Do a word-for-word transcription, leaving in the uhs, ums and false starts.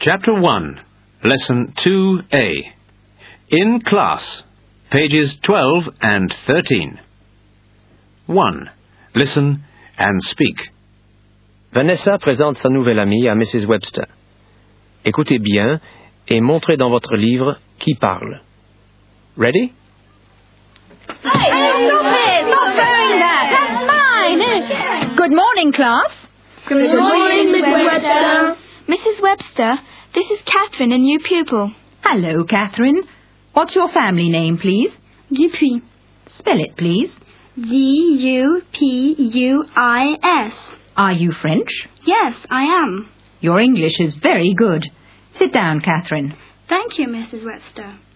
Chapter one, Lesson two A. In Class, pages twelve and thirteen. one. Listen and speak. Vanessa présente sa nouvelle amie à Missus Webster. Écoutez bien et montrez dans votre livre qui parle. Ready? Hey, stop it! Stop doing that! That's mine! Good morning, class. Good morning, Miss Webster. Missus Webster, this is Catherine, a new pupil. Hello, Catherine. What's your family name, please? Dupuis. Spell it, please. D U P U I S. Are you French? Yes, I am. Your English is very good. Sit down, Catherine. Thank you, Missus Webster.